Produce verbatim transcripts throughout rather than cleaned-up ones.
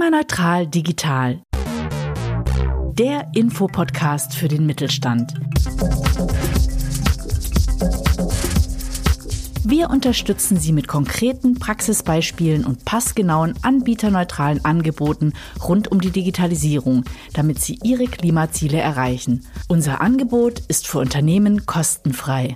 Klimaneutral digital. Der Infopodcast für den Mittelstand. Wir unterstützen Sie mit konkreten Praxisbeispielen und passgenauen anbieterneutralen Angeboten rund um die Digitalisierung, damit Sie Ihre Klimaziele erreichen. Unser Angebot ist für Unternehmen kostenfrei.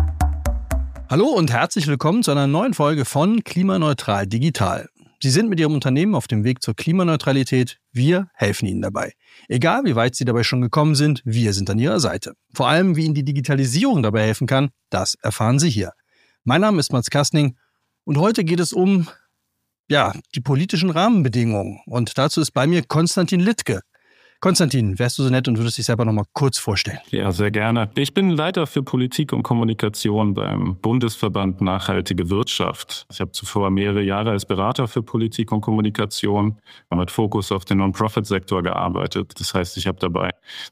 Hallo und herzlich willkommen zu einer neuen Folge von Klimaneutral digital. Sie sind mit Ihrem Unternehmen auf dem Weg zur Klimaneutralität. Wir helfen Ihnen dabei. Egal, wie weit Sie dabei schon gekommen sind, wir sind an Ihrer Seite. Vor allem, wie Ihnen die Digitalisierung dabei helfen kann, das erfahren Sie hier. Mein Name ist Mats Kastning und heute geht es um ja, die politischen Rahmenbedingungen. Und dazu ist bei mir Konstantin Littke. Konstantin, wärst du so nett und würdest dich selber noch mal kurz vorstellen? Ja, sehr gerne. Ich bin Leiter für Politik und Kommunikation beim Bundesverband Nachhaltige Wirtschaft. Ich habe zuvor mehrere Jahre als Berater für Politik und Kommunikation mit Fokus auf den Non-Profit-Sektor gearbeitet. Das heißt, ich habe dabei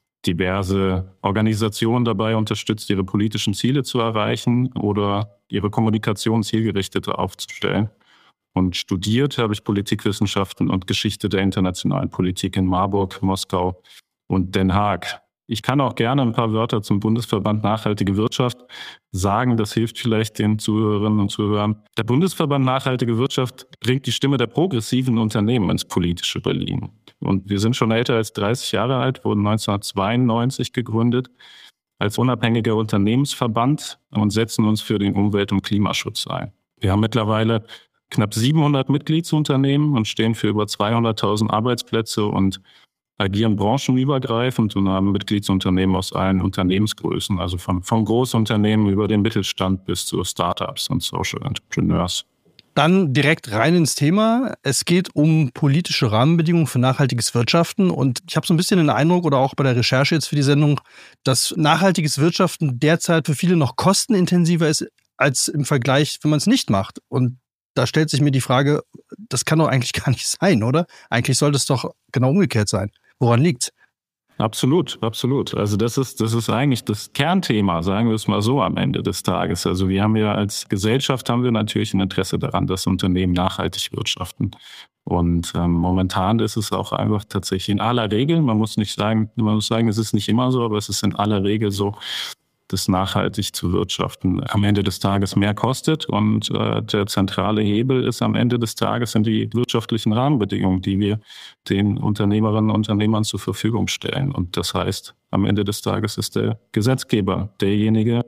diverse Organisationen dabei unterstützt, ihre politischen Ziele zu erreichen oder ihre Kommunikation zielgerichteter aufzustellen. Und studiert habe ich Politikwissenschaften und Geschichte der internationalen Politik in Marburg, Moskau und Den Haag. Ich kann auch gerne ein paar Wörter zum Bundesverband Nachhaltige Wirtschaft sagen. Das hilft vielleicht den Zuhörerinnen und Zuhörern. Der Bundesverband Nachhaltige Wirtschaft bringt die Stimme der progressiven Unternehmen ins politische Berlin. Und wir sind schon älter als dreißig Jahre alt, wurden neunzehnhundertzweiundneunzig gegründet als unabhängiger Unternehmensverband und setzen uns für den Umwelt- und Klimaschutz ein. Wir haben mittlerweile knapp siebenhundert Mitgliedsunternehmen und stehen für über zweihunderttausend Arbeitsplätze und agieren branchenübergreifend und haben Mitgliedsunternehmen aus allen Unternehmensgrößen, also von, von Großunternehmen über den Mittelstand bis zu Startups und Social Entrepreneurs. Dann direkt rein ins Thema. Es geht um politische Rahmenbedingungen für nachhaltiges Wirtschaften. Und ich habe so ein bisschen den Eindruck, oder auch bei der Recherche jetzt für die Sendung, dass nachhaltiges Wirtschaften derzeit für viele noch kostenintensiver ist als im Vergleich, wenn man es nicht macht. Und da stellt sich mir die Frage, das kann doch eigentlich gar nicht sein, oder? Eigentlich sollte es doch genau umgekehrt sein. Woran liegt's? Absolut, absolut. Also das ist, das ist eigentlich das Kernthema, sagen wir es mal so am Ende des Tages. Also wir haben ja als Gesellschaft haben wir natürlich ein Interesse daran, dass Unternehmen nachhaltig wirtschaften. Und ähm, momentan ist es auch einfach tatsächlich in aller Regel, man muss nicht sagen, man muss sagen, es ist nicht immer so, aber es ist in aller Regel so, dass nachhaltig zu wirtschaften am Ende des Tages mehr kostet. Und äh, der zentrale Hebel ist am Ende des Tages sind die wirtschaftlichen Rahmenbedingungen, die wir den Unternehmerinnen und Unternehmern zur Verfügung stellen. Und das heißt, am Ende des Tages ist der Gesetzgeber derjenige,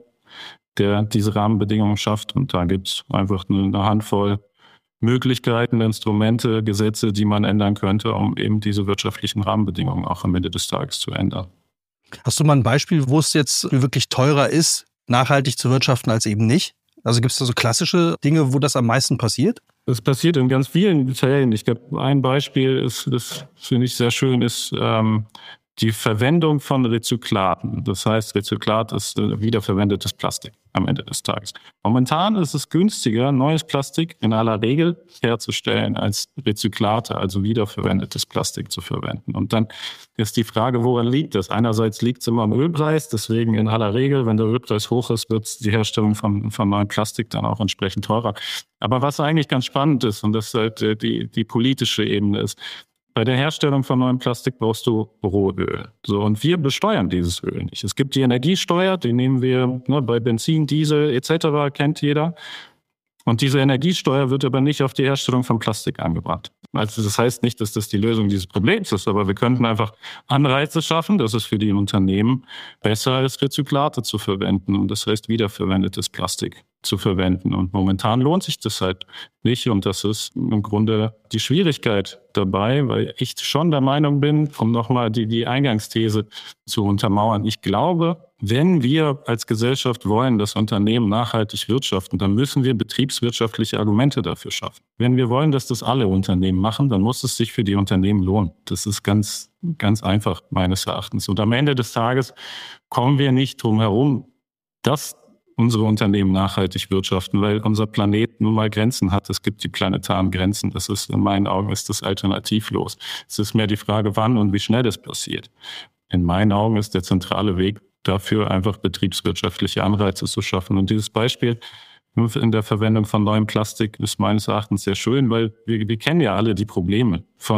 der diese Rahmenbedingungen schafft. Und da gibt es einfach eine Handvoll Möglichkeiten, Instrumente, Gesetze, die man ändern könnte, um eben diese wirtschaftlichen Rahmenbedingungen auch am Ende des Tages zu ändern. Hast du mal ein Beispiel, wo es jetzt wirklich teurer ist, nachhaltig zu wirtschaften als eben nicht? Also gibt es da so klassische Dinge, wo das am meisten passiert? Das passiert in ganz vielen Fällen. Ich glaube, ein Beispiel ist, das finde ich sehr schön, ist ähm, die Verwendung von Rezyklaten. Das heißt, Rezyklat ist äh, wiederverwendetes Plastik am Ende des Tages. Momentan ist es günstiger, neues Plastik in aller Regel herzustellen, als Rezyklate, also wiederverwendetes Plastik zu verwenden. Und dann ist die Frage, woran liegt das? Einerseits liegt es immer am Ölpreis, deswegen in aller Regel, wenn der Ölpreis hoch ist, wird die Herstellung von, von neuem Plastik dann auch entsprechend teurer. Aber was eigentlich ganz spannend ist, und das halt die, die politische Ebene ist, bei der Herstellung von neuem Plastik brauchst du Rohöl. So, und wir besteuern dieses Öl nicht. Es gibt die Energiesteuer, die nehmen wir ne, bei Benzin, Diesel et cetera, kennt jeder. Und diese Energiesteuer wird aber nicht auf die Herstellung von Plastik angebracht. Also das heißt nicht, dass das die Lösung dieses Problems ist, aber wir könnten einfach Anreize schaffen, dass es für die Unternehmen besser ist, Rezyklate zu verwenden und das heißt wiederverwendetes Plastik zu verwenden. Und momentan lohnt sich das halt nicht und das ist im Grunde die Schwierigkeit dabei, weil ich schon der Meinung bin, um nochmal die, die Eingangsthese zu untermauern, ich glaube, wenn wir als Gesellschaft wollen, dass Unternehmen nachhaltig wirtschaften, dann müssen wir betriebswirtschaftliche Argumente dafür schaffen. Wenn wir wollen, dass das alle Unternehmen machen, dann muss es sich für die Unternehmen lohnen. Das ist ganz, ganz einfach meines Erachtens. Und am Ende des Tages kommen wir nicht drum herum, dass unsere Unternehmen nachhaltig wirtschaften, weil unser Planet nun mal Grenzen hat. Es gibt die planetaren Grenzen. Das ist, in meinen Augen, ist das alternativlos. Es ist mehr die Frage, wann und wie schnell das passiert. In meinen Augen ist der zentrale Weg dafür, einfach betriebswirtschaftliche Anreize zu schaffen. Und dieses Beispiel in der Verwendung von neuem Plastik ist meines Erachtens sehr schön, weil wir, wir kennen ja alle die Probleme von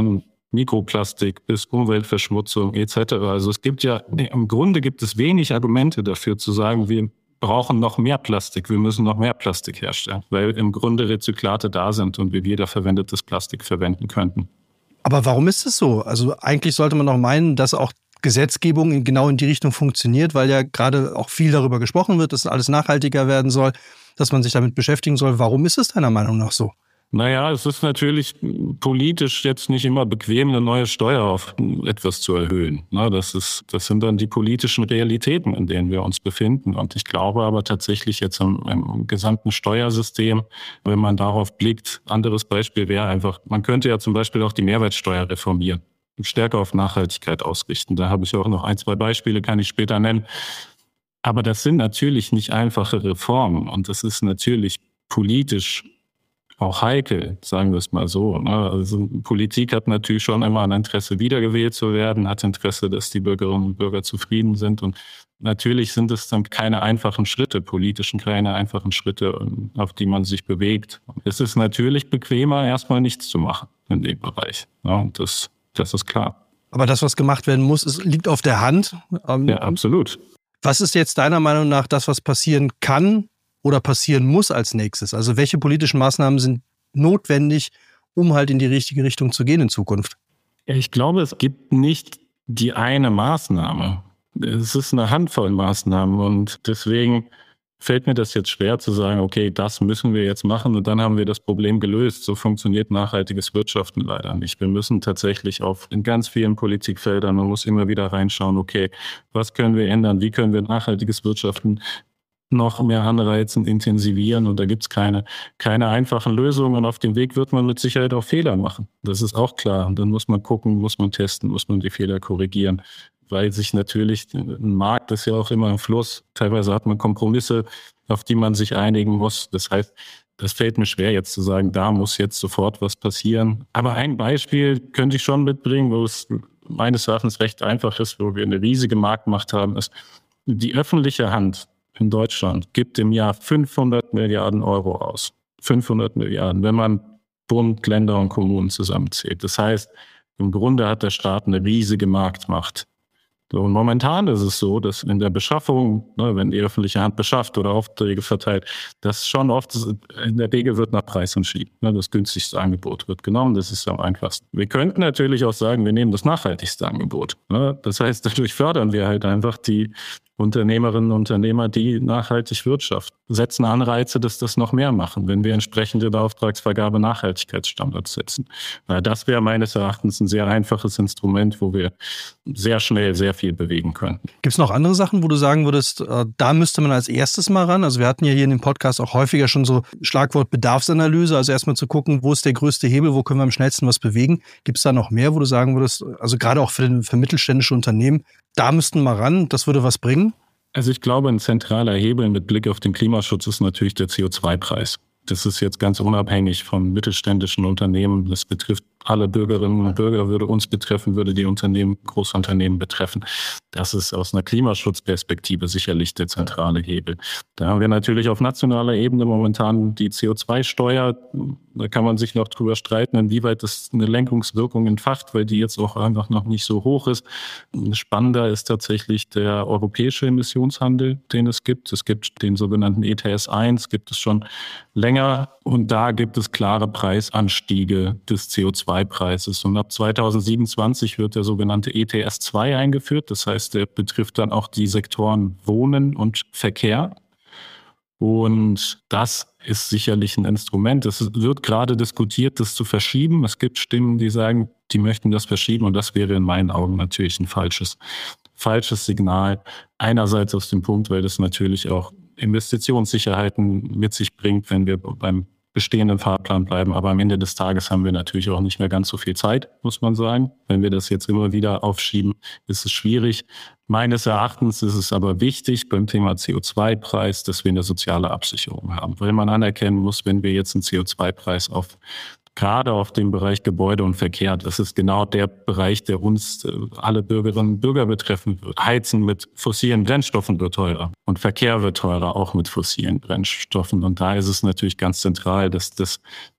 Mikroplastik bis Umweltverschmutzung et cetera. Also es gibt ja, im Grunde gibt es wenig Argumente dafür zu sagen, wir brauchen noch mehr Plastik, wir müssen noch mehr Plastik herstellen, weil im Grunde Rezyklate da sind und wir wiederverwendetes Plastik verwenden könnten. Aber warum ist es so? Also eigentlich sollte man doch meinen, dass auch Gesetzgebung genau in die Richtung funktioniert, weil ja gerade auch viel darüber gesprochen wird, dass alles nachhaltiger werden soll, dass man sich damit beschäftigen soll. Warum ist es deiner Meinung nach so? Naja, es ist natürlich politisch jetzt nicht immer bequem, eine neue Steuer auf etwas zu erhöhen. Das ist, das sind dann die politischen Realitäten, in denen wir uns befinden. Und ich glaube aber tatsächlich jetzt im, im gesamten Steuersystem, wenn man darauf blickt, anderes Beispiel wäre einfach, man könnte ja zum Beispiel auch die Mehrwertsteuer reformieren, stärker auf Nachhaltigkeit ausrichten. Da habe ich auch noch ein, zwei Beispiele, kann ich später nennen. Aber das sind natürlich nicht einfache Reformen und das ist natürlich politisch auch heikel, sagen wir es mal so. Also Politik hat natürlich schon immer ein Interesse, wiedergewählt zu werden, hat Interesse, dass die Bürgerinnen und Bürger zufrieden sind. Und natürlich sind es dann keine einfachen Schritte, politischen keine einfachen Schritte, auf die man sich bewegt. Es ist natürlich bequemer, erstmal nichts zu machen in dem Bereich. Ja, und das, das ist klar. Aber das, was gemacht werden muss, es liegt auf der Hand. Ja, absolut. Was ist jetzt deiner Meinung nach das, was passieren kann oder passieren muss als nächstes? Also welche politischen Maßnahmen sind notwendig, um halt in die richtige Richtung zu gehen in Zukunft? Ich glaube, es gibt nicht die eine Maßnahme. Es ist eine Handvoll Maßnahmen und deswegen fällt mir das jetzt schwer zu sagen, okay, das müssen wir jetzt machen und dann haben wir das Problem gelöst. So funktioniert nachhaltiges Wirtschaften leider nicht. Wir müssen tatsächlich auf in ganz vielen Politikfeldern, man muss immer wieder reinschauen, okay, was können wir ändern, wie können wir nachhaltiges Wirtschaften noch mehr anreizen, intensivieren und da gibt's keine, keine einfachen Lösungen und auf dem Weg wird man mit Sicherheit auch Fehler machen. Das ist auch klar und dann muss man gucken, muss man testen, muss man die Fehler korrigieren, weil sich natürlich, ein Markt ist ja auch immer im Fluss, teilweise hat man Kompromisse, auf die man sich einigen muss. Das heißt, das fällt mir schwer jetzt zu sagen, da muss jetzt sofort was passieren. Aber ein Beispiel könnte ich schon mitbringen, wo es meines Erachtens recht einfach ist, wo wir eine riesige Marktmacht haben, ist die öffentliche Hand in Deutschland gibt im Jahr fünfhundert Milliarden Euro aus. fünfhundert Milliarden, wenn man Bund, Länder und Kommunen zusammenzählt. Das heißt, im Grunde hat der Staat eine riesige Marktmacht. So, und momentan ist es so, dass in der Beschaffung, ne, wenn die öffentliche Hand beschafft oder Aufträge verteilt, das schon oft in der Regel wird nach Preis entschieden. Ne, das günstigste Angebot wird genommen, das ist am einfachsten. Wir könnten natürlich auch sagen, wir nehmen das nachhaltigste Angebot. Ne, das heißt, dadurch fördern wir halt einfach die Unternehmerinnen und Unternehmer, die nachhaltig wirtschaften, setzen Anreize, dass das noch mehr machen, wenn wir entsprechende der Auftragsvergabe Nachhaltigkeitsstandards setzen. Das wäre meines Erachtens ein sehr einfaches Instrument, wo wir sehr schnell sehr viel bewegen können. Gibt es noch andere Sachen, wo du sagen würdest, da müsste man als erstes mal ran? Also wir hatten ja hier in dem Podcast auch häufiger schon so Schlagwort Bedarfsanalyse, also erstmal zu gucken, wo ist der größte Hebel, wo können wir am schnellsten was bewegen? Gibt es da noch mehr, wo du sagen würdest, also gerade auch für, den, für mittelständische Unternehmen, da müssten wir ran, das würde was bringen? Also ich glaube, ein zentraler Hebel mit Blick auf den Klimaschutz ist natürlich der C O zwei Preis. Das ist jetzt ganz unabhängig von mittelständischen Unternehmen. Das betrifft alle Bürgerinnen und Bürger, würde uns betreffen, würde die Unternehmen, Großunternehmen betreffen. Das ist aus einer Klimaschutzperspektive sicherlich der zentrale Hebel. Da haben wir natürlich auf nationaler Ebene momentan die C O zwei Steuer. Da kann man sich noch drüber streiten, inwieweit das eine Lenkungswirkung entfacht, weil die jetzt auch einfach noch nicht so hoch ist. Spannender ist tatsächlich der europäische Emissionshandel, den es gibt. Es gibt den sogenannten E T S eins, gibt es schon länger. Und da gibt es klare Preisanstiege des C O zwei Preises. Und ab zweitausendsiebenundzwanzig wird der sogenannte E T S zwei eingeführt. Das heißt, der betrifft dann auch die Sektoren Wohnen und Verkehr. Und das ist sicherlich ein Instrument. Es wird gerade diskutiert, das zu verschieben. Es gibt Stimmen, die sagen, die möchten das verschieben. Und das wäre in meinen Augen natürlich ein falsches, falsches Signal. Einerseits aus dem Punkt, weil das natürlich auch Investitionssicherheiten mit sich bringt, wenn wir beim bestehenden Fahrplan bleiben. Aber am Ende des Tages haben wir natürlich auch nicht mehr ganz so viel Zeit, muss man sagen. Wenn wir das jetzt immer wieder aufschieben, ist es schwierig. Meines Erachtens ist es aber wichtig beim Thema C O zwei Preis, dass wir eine soziale Absicherung haben. Weil man anerkennen muss, wenn wir jetzt einen C O zwei Preis auf gerade auf dem Bereich Gebäude und Verkehr, das ist genau der Bereich, der uns alle Bürgerinnen und Bürger betreffen wird. Heizen mit fossilen Brennstoffen wird teurer und Verkehr wird teurer, auch mit fossilen Brennstoffen. Und da ist es natürlich ganz zentral, dass das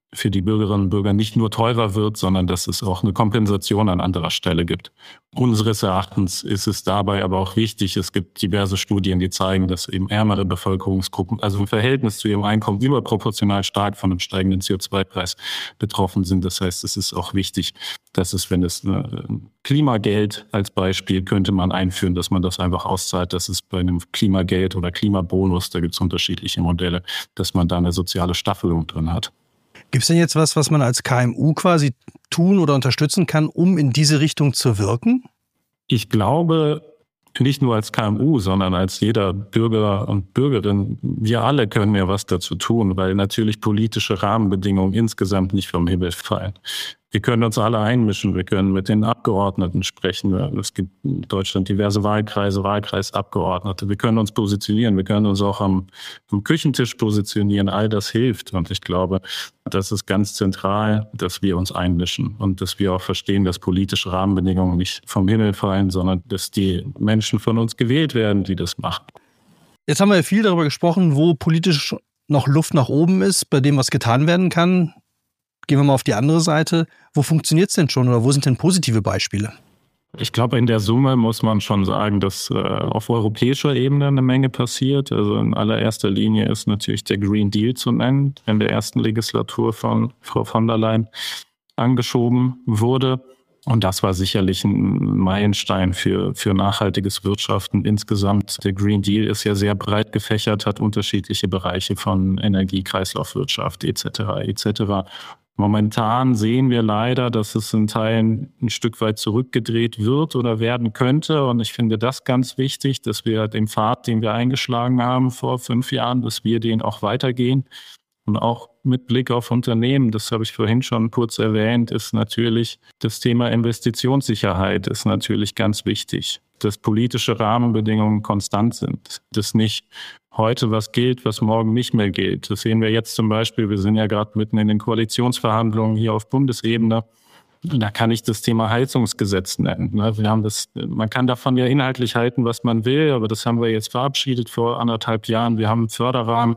für die Bürgerinnen und Bürger nicht nur teurer wird, sondern dass es auch eine Kompensation an anderer Stelle gibt. Unseres Erachtens ist es dabei aber auch wichtig, es gibt diverse Studien, die zeigen, dass eben ärmere Bevölkerungsgruppen, also im Verhältnis zu ihrem Einkommen überproportional stark von einem steigenden C O zwei Preis betroffen sind. Das heißt, es ist auch wichtig, dass es, wenn es ein Klimageld als Beispiel könnte man einführen, dass man das einfach auszahlt, dass es bei einem Klimageld oder Klimabonus, da gibt es unterschiedliche Modelle, dass man da eine soziale Staffelung drin hat. Gibt es denn jetzt was, was man als K M U quasi tun oder unterstützen kann, um in diese Richtung zu wirken? Ich glaube, nicht nur als K M U, sondern als jeder Bürger und Bürgerin, wir alle können ja was dazu tun, weil natürlich politische Rahmenbedingungen insgesamt nicht vom Himmel fallen. Wir können uns alle einmischen, wir können mit den Abgeordneten sprechen. Es gibt in Deutschland diverse Wahlkreise, Wahlkreisabgeordnete. Wir können uns positionieren, wir können uns auch am, am Küchentisch positionieren. All das hilft. Und ich glaube, das ist ganz zentral, dass wir uns einmischen und dass wir auch verstehen, dass politische Rahmenbedingungen nicht vom Himmel fallen, sondern dass die Menschen von uns gewählt werden, die das machen. Jetzt haben wir ja viel darüber gesprochen, wo politisch noch Luft nach oben ist, bei dem was getan werden kann. Gehen wir mal auf die andere Seite. Wo funktioniert es denn schon oder wo sind denn positive Beispiele? Ich glaube, in der Summe muss man schon sagen, dass äh, auf europäischer Ebene eine Menge passiert. Also in allererster Linie ist natürlich der Green Deal zu nennen, in der ersten Legislatur von Frau von der Leyen angeschoben wurde. Und das war sicherlich ein Meilenstein für, für nachhaltiges Wirtschaften insgesamt. Der Green Deal ist ja sehr breit gefächert, hat unterschiedliche Bereiche von Energie, Kreislaufwirtschaft et cetera et cetera. Momentan sehen wir leider, dass es in Teilen ein Stück weit zurückgedreht wird oder werden könnte. Und ich finde das ganz wichtig, dass wir den Pfad, den wir eingeschlagen haben vor fünf Jahren, dass wir den auch weitergehen. Und auch mit Blick auf Unternehmen, das habe ich vorhin schon kurz erwähnt, ist natürlich das Thema Investitionssicherheit ist natürlich ganz wichtig. Dass politische Rahmenbedingungen konstant sind, dass nicht heute was gilt, was morgen nicht mehr gilt. Das sehen wir jetzt zum Beispiel, wir sind ja gerade mitten in den Koalitionsverhandlungen hier auf Bundesebene. Da kann ich das Thema Heizungsgesetz nennen. Wir haben das, man kann davon ja inhaltlich halten, was man will, aber das haben wir jetzt verabschiedet vor anderthalb Jahren. Wir haben einen Förderrahmen.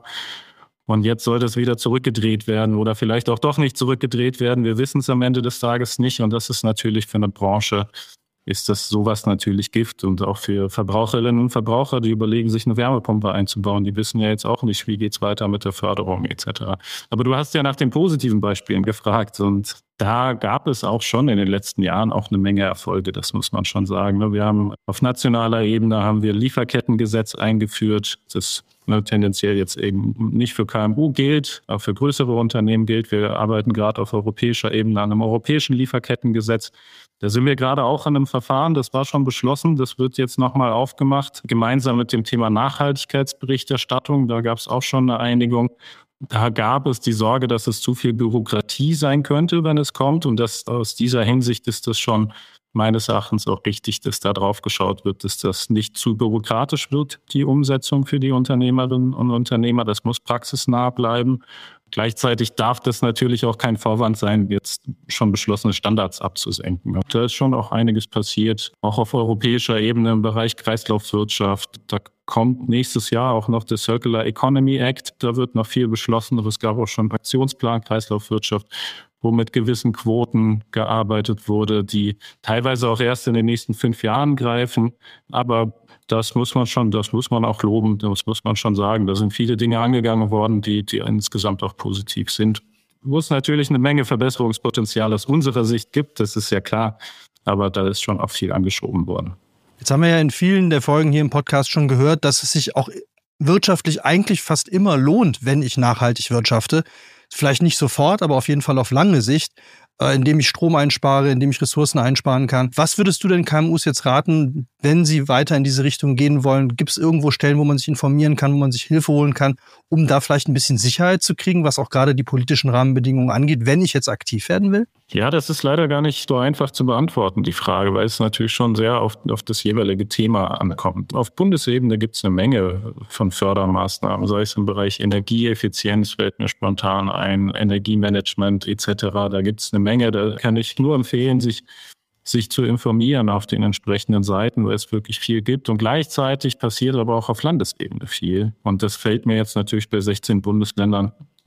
Und jetzt soll das wieder zurückgedreht werden oder vielleicht auch doch nicht zurückgedreht werden. Wir wissen es am Ende des Tages nicht. Und das ist natürlich für eine Branche, ist das sowas natürlich Gift. Und auch für Verbraucherinnen und Verbraucher, die überlegen, sich eine Wärmepumpe einzubauen, die wissen ja jetzt auch nicht, wie geht's weiter mit der Förderung et cetera. Aber du hast ja nach den positiven Beispielen gefragt. Und da gab es auch schon in den letzten Jahren auch eine Menge Erfolge, das muss man schon sagen. Wir haben auf nationaler Ebene haben wir Lieferkettengesetz eingeführt, das ne, tendenziell jetzt eben nicht für K M U gilt, aber für größere Unternehmen gilt. Wir arbeiten gerade auf europäischer Ebene an einem europäischen Lieferkettengesetz. Da sind wir gerade auch an einem Verfahren, das war schon beschlossen, das wird jetzt nochmal aufgemacht, gemeinsam mit dem Thema Nachhaltigkeitsberichterstattung. Da gab es auch schon eine Einigung. Da gab es die Sorge, dass es zu viel Bürokratie sein könnte, wenn es kommt. Und das, aus dieser Hinsicht ist es schon meines Erachtens auch richtig, dass da drauf geschaut wird, dass das nicht zu bürokratisch wird, die Umsetzung für die Unternehmerinnen und Unternehmer. Das muss praxisnah bleiben. Gleichzeitig darf das natürlich auch kein Vorwand sein, jetzt schon beschlossene Standards abzusenken. Da ist schon auch einiges passiert, auch auf europäischer Ebene im Bereich Kreislaufwirtschaft. Da kommt nächstes Jahr auch noch der Circular Economy Act. Da wird noch viel beschlossen, aber es gab auch schon einen Aktionsplan Kreislaufwirtschaft, wo mit gewissen Quoten gearbeitet wurde, die teilweise auch erst in den nächsten fünf Jahren greifen. Aber das muss man schon, das muss man auch loben, das muss man schon sagen. Da sind viele Dinge angegangen worden, die, die insgesamt auch positiv sind. Wo es natürlich eine Menge Verbesserungspotenzial aus unserer Sicht gibt, das ist ja klar. Aber da ist schon auch viel angeschoben worden. Jetzt haben wir ja in vielen der Folgen hier im Podcast schon gehört, dass es sich auch wirtschaftlich eigentlich fast immer lohnt, wenn ich nachhaltig wirtschafte. Vielleicht nicht sofort, aber auf jeden Fall auf lange Sicht, äh, indem ich Strom einspare, indem ich Ressourcen einsparen kann. Was würdest du den K M Us jetzt raten, wenn sie weiter in diese Richtung gehen wollen? Gibt es irgendwo Stellen, wo man sich informieren kann, wo man sich Hilfe holen kann, um da vielleicht ein bisschen Sicherheit zu kriegen, was auch gerade die politischen Rahmenbedingungen angeht, wenn ich jetzt aktiv werden will? Ja, das ist leider gar nicht so einfach zu beantworten, die Frage, weil es natürlich schon sehr auf, auf das jeweilige Thema ankommt. Auf Bundesebene gibt es eine Menge von Fördermaßnahmen, sei es im Bereich Energieeffizienz, fällt mir spontan ein, Energiemanagement et cetera. Da gibt es eine Menge, da kann ich nur empfehlen, sich sich zu informieren auf den entsprechenden Seiten, wo es wirklich viel gibt. Und gleichzeitig passiert aber auch auf Landesebene viel. Und das fällt mir jetzt natürlich bei sechzehn Bundesländern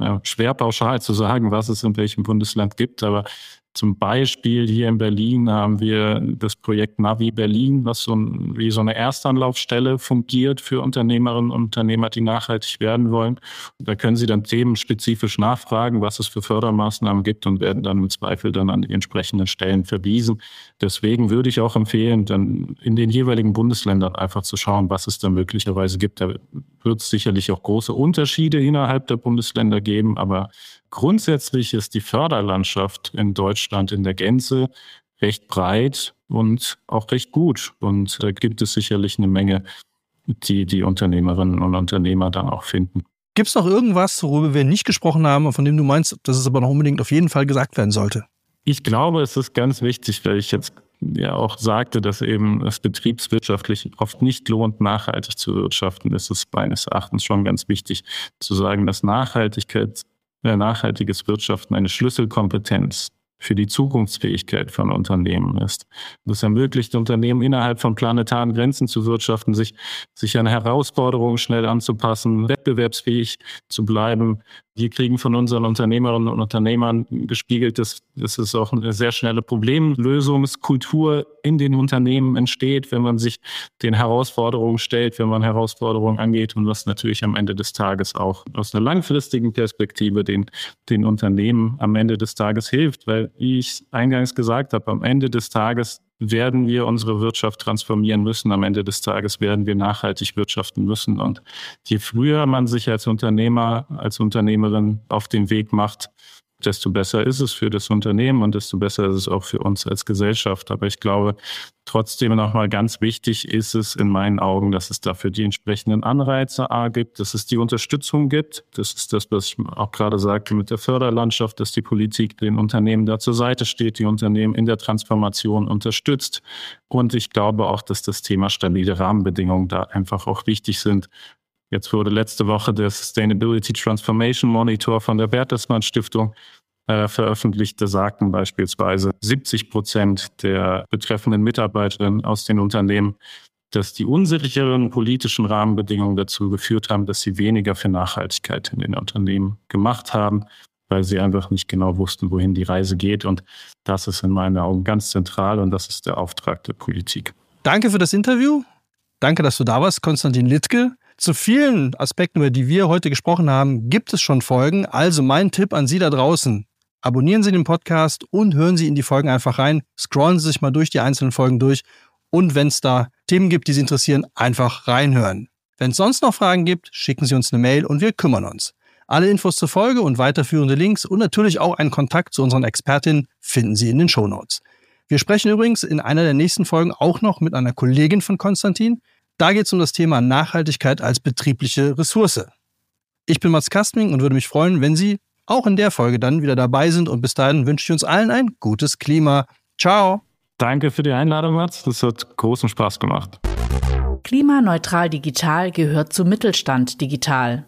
ja, schwer pauschal zu sagen, was es in welchem Bundesland gibt, aber zum Beispiel hier in Berlin haben wir das Projekt Navi Berlin, was so ein, wie so eine Erstanlaufstelle fungiert für Unternehmerinnen und Unternehmer, die nachhaltig werden wollen. Da können sie dann themenspezifisch nachfragen, was es für Fördermaßnahmen gibt und werden dann im Zweifel dann an die entsprechenden Stellen verwiesen. Deswegen würde ich auch empfehlen, dann in den jeweiligen Bundesländern einfach zu schauen, was es da möglicherweise gibt. Da wird es sicherlich auch große Unterschiede innerhalb der Bundesländer geben, aber grundsätzlich ist die Förderlandschaft in Deutschland in der Gänze recht breit und auch recht gut. Und da gibt es sicherlich eine Menge, die die Unternehmerinnen und Unternehmer dann auch finden. Gibt es noch irgendwas, worüber wir nicht gesprochen haben, von dem du meinst, dass es aber noch unbedingt auf jeden Fall gesagt werden sollte? Ich glaube, es ist ganz wichtig, weil ich jetzt ja auch sagte, dass eben es betriebswirtschaftlich oft nicht lohnt, nachhaltig zu wirtschaften. Es ist meines Erachtens schon ganz wichtig zu sagen, dass Nachhaltigkeit nachhaltiges Wirtschaften eine Schlüsselkompetenz für die Zukunftsfähigkeit von Unternehmen ist. Das ermöglicht Unternehmen innerhalb von planetaren Grenzen zu wirtschaften, sich, sich an Herausforderungen schnell anzupassen, wettbewerbsfähig zu bleiben. Wir kriegen von unseren Unternehmerinnen und Unternehmern gespiegelt, dass, dass es auch eine sehr schnelle Problemlösungskultur in den Unternehmen entsteht, wenn man sich den Herausforderungen stellt, wenn man Herausforderungen angeht und was natürlich am Ende des Tages auch aus einer langfristigen Perspektive den, den Unternehmen am Ende des Tages hilft, weil, wie ich eingangs gesagt habe, am Ende des Tages werden wir unsere Wirtschaft transformieren müssen. Am Ende des Tages werden wir nachhaltig wirtschaften müssen. Und je früher man sich als Unternehmer, als Unternehmerin auf den Weg macht, desto besser ist es für das Unternehmen und desto besser ist es auch für uns als Gesellschaft. Aber ich glaube, trotzdem nochmal ganz wichtig ist es in meinen Augen, dass es dafür die entsprechenden Anreize A gibt, dass es die Unterstützung gibt. Das ist das, was ich auch gerade sagte mit der Förderlandschaft, dass die Politik den Unternehmen da zur Seite steht, die Unternehmen in der Transformation unterstützt. Und ich glaube auch, dass das Thema stabile Rahmenbedingungen da einfach auch wichtig sind. Jetzt wurde letzte Woche der Sustainability Transformation Monitor von der Bertelsmann Stiftung äh, veröffentlicht. Da sagten beispielsweise siebzig Prozent der betreffenden Mitarbeiterinnen aus den Unternehmen, dass die unsicheren politischen Rahmenbedingungen dazu geführt haben, dass sie weniger für Nachhaltigkeit in den Unternehmen gemacht haben, weil sie einfach nicht genau wussten, wohin die Reise geht. Und das ist in meinen Augen ganz zentral und das ist der Auftrag der Politik. Danke für das Interview. Danke, dass du da warst, Konstantin Littke. Zu vielen Aspekten, über die wir heute gesprochen haben, gibt es schon Folgen. Also mein Tipp an Sie da draußen. Abonnieren Sie den Podcast und hören Sie in die Folgen einfach rein. Scrollen Sie sich mal durch die einzelnen Folgen durch. Und wenn es da Themen gibt, die Sie interessieren, einfach reinhören. Wenn es sonst noch Fragen gibt, schicken Sie uns eine Mail und wir kümmern uns. Alle Infos zur Folge und weiterführende Links und natürlich auch einen Kontakt zu unseren Expertinnen finden Sie in den Shownotes. Wir sprechen übrigens in einer der nächsten Folgen auch noch mit einer Kollegin von Konstantin. Da geht es um das Thema Nachhaltigkeit als betriebliche Ressource. Ich bin Mats Kastning und würde mich freuen, wenn Sie auch in der Folge dann wieder dabei sind. Und bis dahin wünsche ich uns allen ein gutes Klima. Ciao. Danke für die Einladung, Mats. Das hat großen Spaß gemacht. Klimaneutral Digital gehört zu Mittelstand Digital.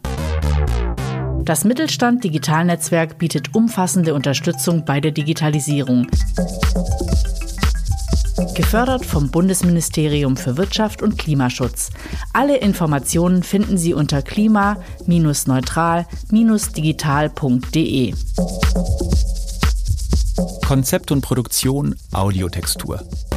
Das Mittelstand Digital Netzwerk bietet umfassende Unterstützung bei der Digitalisierung. Gefördert vom Bundesministerium für Wirtschaft und Klimaschutz. Alle Informationen finden Sie unter klima neutral digital punkt de. Konzept und Produktion Audiotextur.